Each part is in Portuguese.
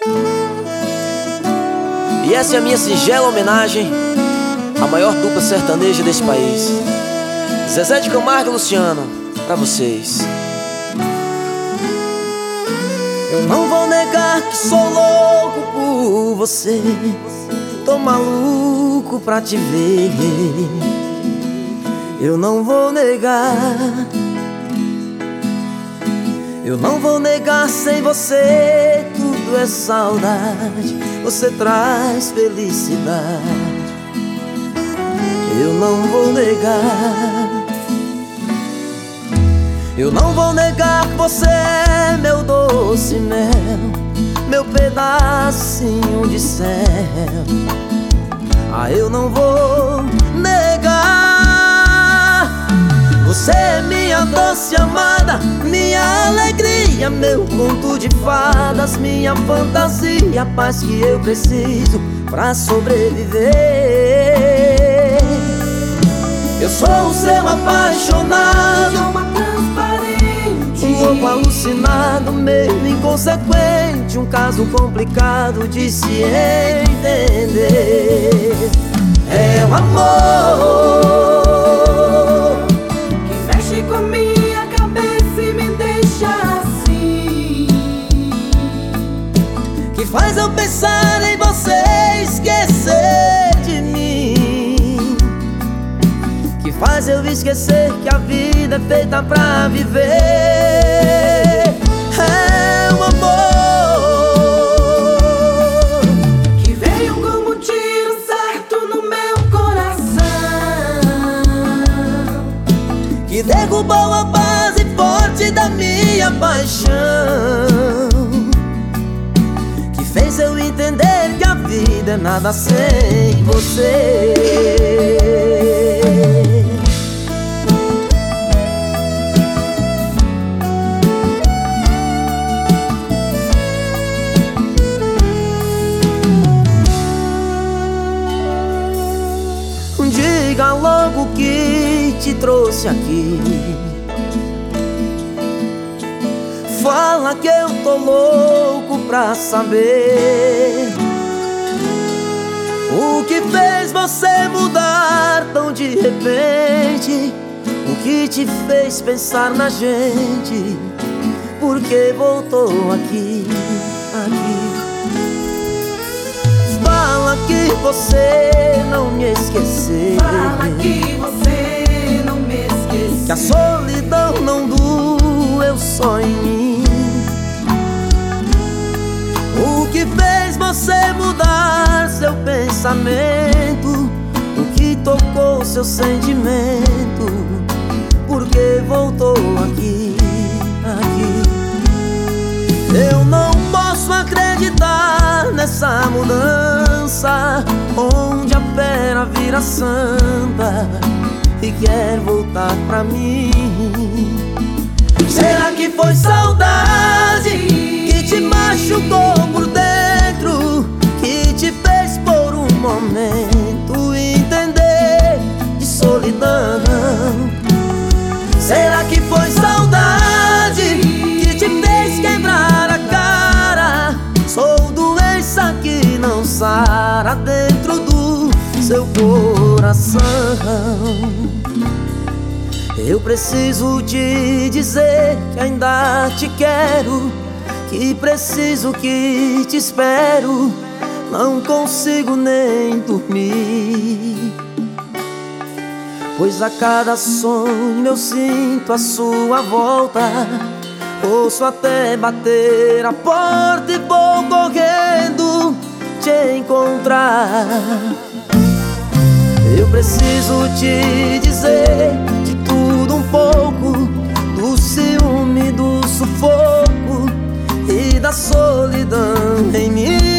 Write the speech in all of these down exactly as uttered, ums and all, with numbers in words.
E essa é a minha singela homenagem à maior dupla sertaneja desse país, Zezé de Camargo e Luciano, pra vocês. Eu não vou negar que sou louco por você, tô maluco pra te ver. Eu não vou negar, eu não vou negar, sem você tudo é saudade, você traz felicidade. Eu não vou negar, eu não vou negar que você é meu doce mel, meu pedacinho de céu. Ah, eu não vou negar, você é minha doce amada, minha alegria, meu conto de fadas, minha fantasia, a paz que eu preciso pra sobreviver. Eu sou o seu apaixonado, um pouco alucinado, meio inconsequente, um caso complicado de se entender. É o amor que mexe com minha cabeça e me deixa assim, que faz eu pensar em você e esquecer de mim, que faz eu esquecer que a vida é feita pra viver. É o amor que veio como um tiro certo no meu coração, que derrubou a base forte da minha paixão, que fez eu entender que a vida é nada sem você. Diga logo o que te trouxe aqui, fala que eu tô louco pra saber o que fez você mudar tão de repente, o que te fez pensar na gente, por que voltou aqui, aqui. Fala que você não me esqueceu, fala que você não me esqueceu, que a solidão não doeu só em mim. O que fez você mudar seu pensamento, o que tocou seu sentimento, porque voltou aqui, aqui. Eu não posso acreditar nessa mudança, onde a fera vira santa e quer voltar pra mim. Será que foi saudade que te machucou por dentro, que te fez por um momento entender de solidão? Será que foi saudade que te fez quebrar a cara? Sou doença que não sara dentro do seu coração. Eu preciso te dizer que ainda te quero, que preciso, que te espero, não consigo nem dormir, pois a cada sonho eu sinto a sua volta. Ouço até bater a porta e vou correndo te encontrar. Eu preciso te dizer de tudo um pouco, do ciúme, do sufoco e da solidão em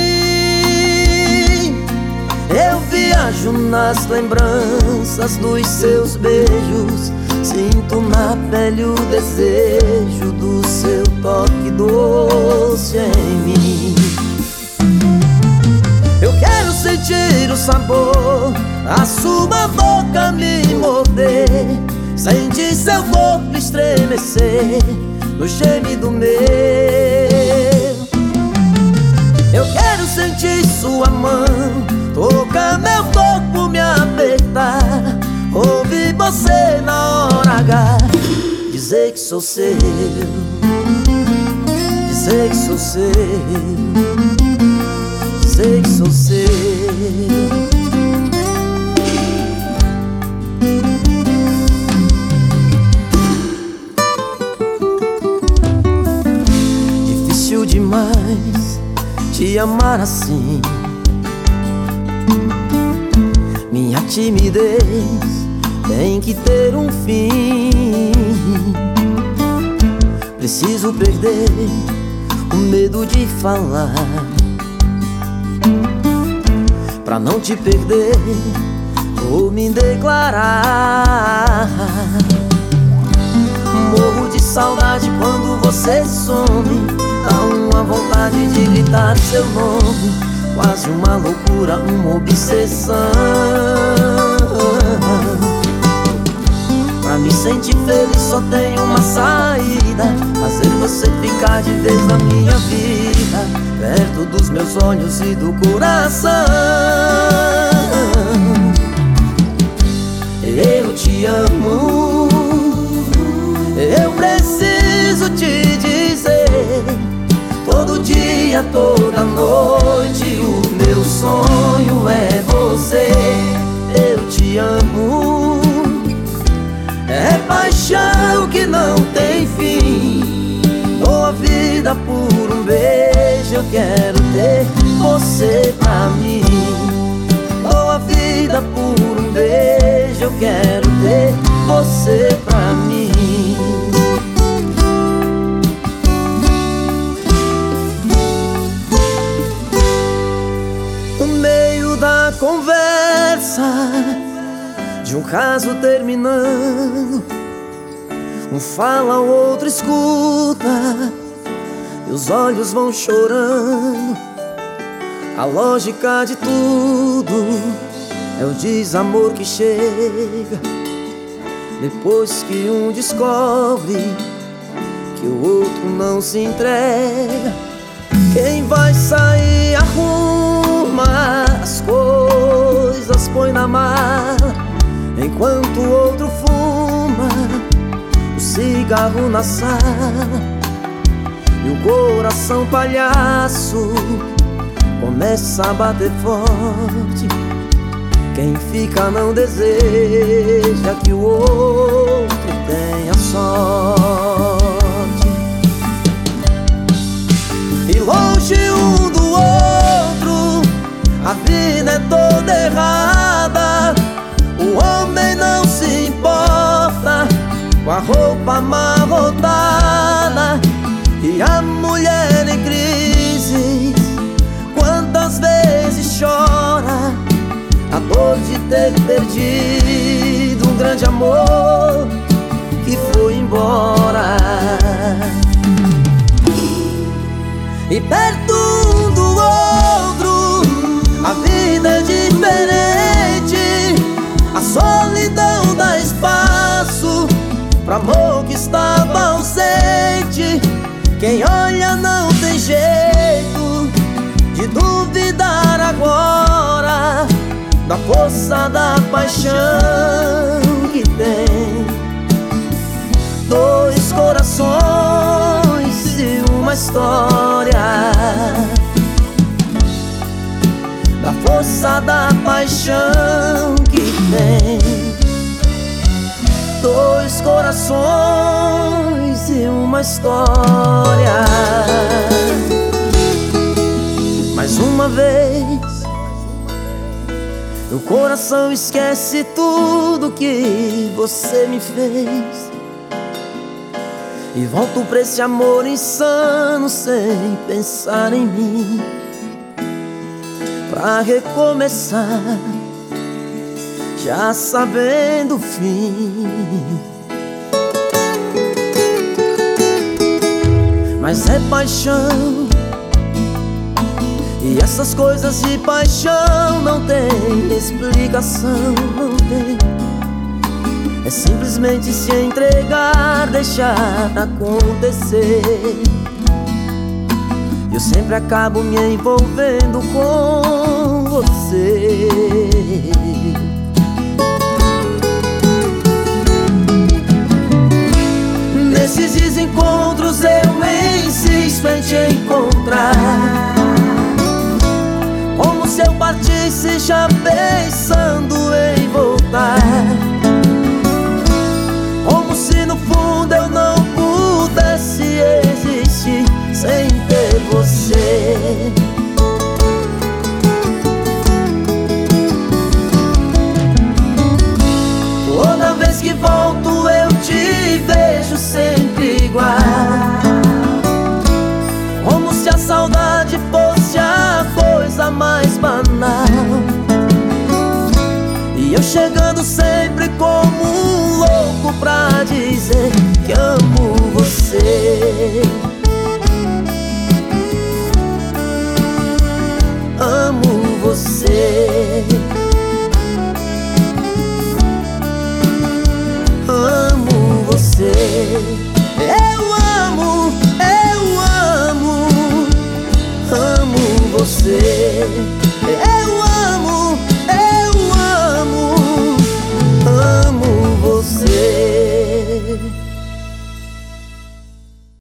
mim. Eu viajo nas lembranças dos seus beijos, sinto na pele o desejo do seu toque doce em mim. Eu quero sentir o sabor da sua boca me morder, sentir seu corpo estremecer no gemido meu. Eu sentir sua mão tocar meu corpo, me apertar, ouvir você na hora H, dizer que sou seu, dizer que sou seu, dizer que sou seu. Difícil demais te amar assim. Minha timidez tem que ter um fim. Preciso perder o medo de falar, pra não te perder, vou me declarar. Morro de saudade quando você some, dá uma vontade de gritar seu nome, quase uma loucura, uma obsessão. Pra me sentir feliz só tem uma saída, fazer você ficar de vez na minha vida, perto dos meus olhos e do coração. Eu te amo, eu preciso te dizer, todo dia, toda noite, o meu sonho é você. Eu te amo, é paixão que não tem fim. Dou a vida por um beijo, eu quero ter você pra mim. Dou a vida por um beijo, eu quero ter você pra mim. No meio da conversa de um caso terminando, um fala, o outro escuta, e os olhos vão chorando. A lógica de tudo é o desamor que chega depois que um descobre que o outro não se entrega. Quem vai sair arruma as coisas, põe na mala, enquanto o outro fuma o cigarro na sala. E o coração palhaço começa a bater forte. Quem fica não deseja que o outro tenha sorte. E longe um do outro, a vida é toda errada. O homem não se importa com a roupa amarrotada, e a mulher em crise quantas vezes chora a dor de ter perdido um grande amor que foi embora. E perto um do outro, a vida é diferente. A solidão dá espaço pro amor que estava ausente. Quem olha não tem jeito de duvidar agora da força da paixão que tem. Dois corações e uma história, da força da paixão que tem. Dois corações e uma história. Mais uma vez meu coração esquece tudo que você me fez, e volto pra esse amor insano sem pensar em mim, pra recomeçar já sabendo o fim. Mas é paixão, e essas coisas de paixão não tem explicação, não tem. É simplesmente se entregar, deixar acontecer. Eu eu sempre acabo me envolvendo com você. Nesses desencontros eu insisto em te encontrar, como se eu partisse já pensando em voltar, como se no fundo eu não pudesse existir sem ter você. Toda vez que volto eu te vejo sempre igual, como se a saudade fosse a coisa mais banal, e eu chegando sempre como um louco pra dizer que amo você. Amo você. Amo você.